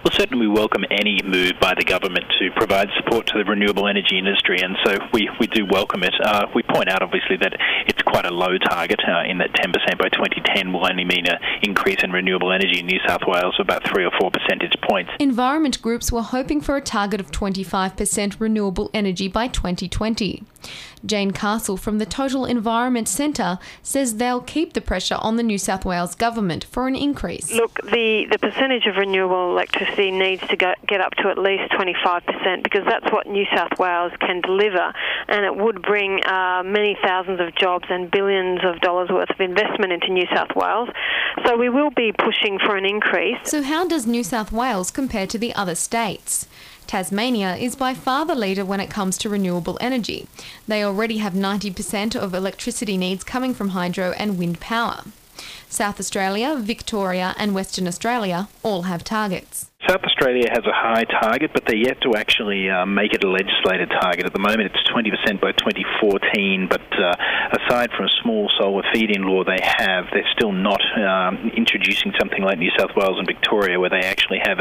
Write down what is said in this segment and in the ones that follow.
Well, certainly we welcome any move by the government to provide support to the renewable energy industry, and so we do welcome it. We point out, obviously, that it's quite a low target in that 10% by 2010 will only mean an increase in renewable energy in New South Wales of about 3 or 4 percentage points. Environment groups were hoping for a target of 25% renewable energy by 2020. Jane Castle from the Total Environment Centre says they'll keep the pressure on the New South Wales government for an increase. Look, the percentage of renewable electricity needs to get up to at least 25% because that's what New South Wales can deliver, and it would bring many thousands of jobs and billions of dollars worth of investment into New South Wales. So we will be pushing for an increase. So how does New South Wales compare to the other states? Tasmania is by far the leader when it comes to renewable energy. They already have 90% of electricity needs coming from hydro and wind power. South Australia, Victoria and Western Australia all have targets. South Australia has a high target, but they're yet to actually make it a legislated target. At the moment, it's 20% by 2014, but aside from a small solar feed-in law they're still not introducing something like New South Wales and Victoria, where they actually have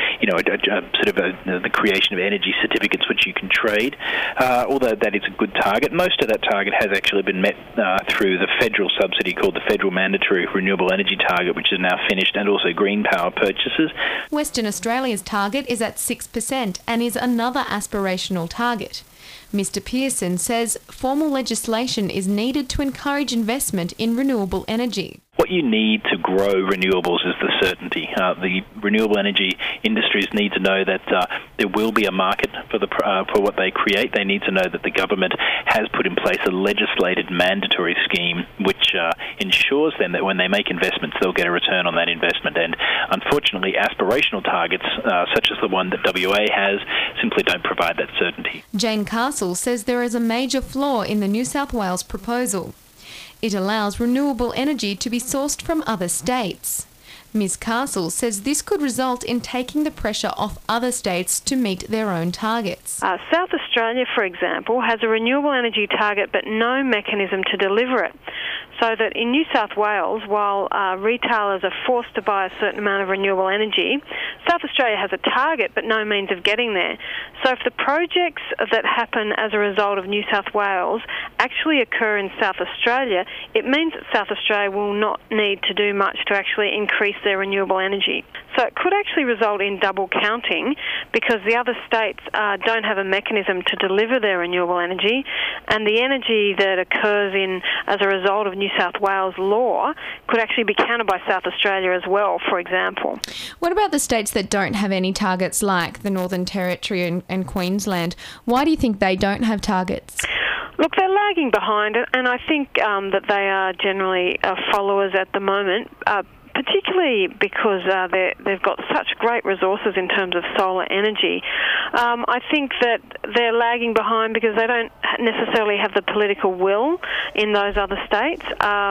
the creation of energy certificates which you can trade. Although that is a good target, most of that target has actually been met through the federal subsidy called the Federal Mandatory Renewable Energy Target, which is now finished, and also green power purchases. Western Australia's target is at 6% and is another aspirational target. Mr Pearson says formal legislation is needed to encourage investment in renewable energy. What you need to grow renewables is the certainty. The renewable energy industries need to know that there will be a market for what they create. They need to know that the government has put in place a legislated mandatory scheme which ensures them that when they make investments, they'll get a return on that investment. And unfortunately, aspirational targets, such as the one that WA has, simply don't provide that certainty. Jane Castle says there is a major flaw in the New South Wales proposal. It allows renewable energy to be sourced from other states. Ms Castle says this could result in taking the pressure off other states to meet their own targets. South Australia, for example, has a renewable energy target but no mechanism to deliver it. So that in New South Wales, while retailers are forced to buy a certain amount of renewable energy, South Australia has a target but no means of getting there. So if the projects that happen as a result of New South Wales actually occur in South Australia, it means that South Australia will not need to do much to actually increase their renewable energy. So it could actually result in double counting because the other states don't have a mechanism to deliver their renewable energy, and the energy that occurs as a result of New South Wales law could actually be counted by South Australia as well, for example. What about the states that don't have any targets, like the Northern Territory and Queensland? Why do you think they don't have targets? Look, they're lagging behind, and I think that they are generally followers at the moment, particularly because they've got such great resources in terms of solar energy. I think that they're lagging behind because they don't necessarily have the political will in those other states,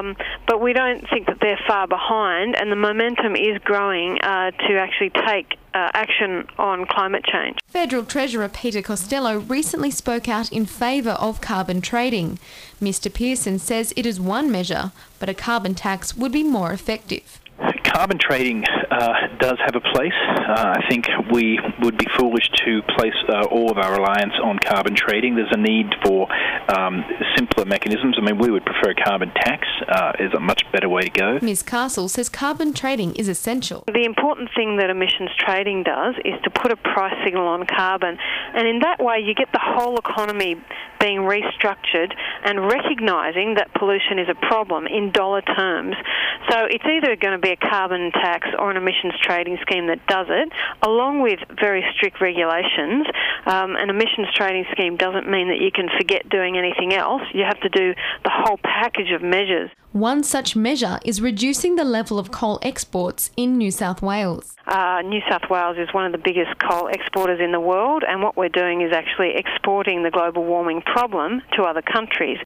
but we don't think that they're far behind, and the momentum is growing to actually take action on climate change. Federal Treasurer Peter Costello recently spoke out in favour of carbon trading. Mr Pearson says it is one measure, but a carbon tax would be more effective. Carbon trading does have a place. I think we would be foolish to place all of our reliance on carbon trading. There's a need for simpler mechanisms. I mean, we would prefer a carbon tax is a much better way to go. Ms Castle says carbon trading is essential. The important thing that emissions trading does is to put a price signal on carbon, and in that way you get the whole economy being restructured and recognising that pollution is a problem in dollar terms. So it's either going to be a carbon tax or an emissions trading scheme that does it, along with very strict regulations. An emissions trading scheme doesn't mean that you can forget doing anything else. You have to do the whole package of measures. One such measure is reducing the level of coal exports in New South Wales. New South Wales is one of the biggest coal exporters in the world, and what we're doing is actually exporting the global warming problem to other countries.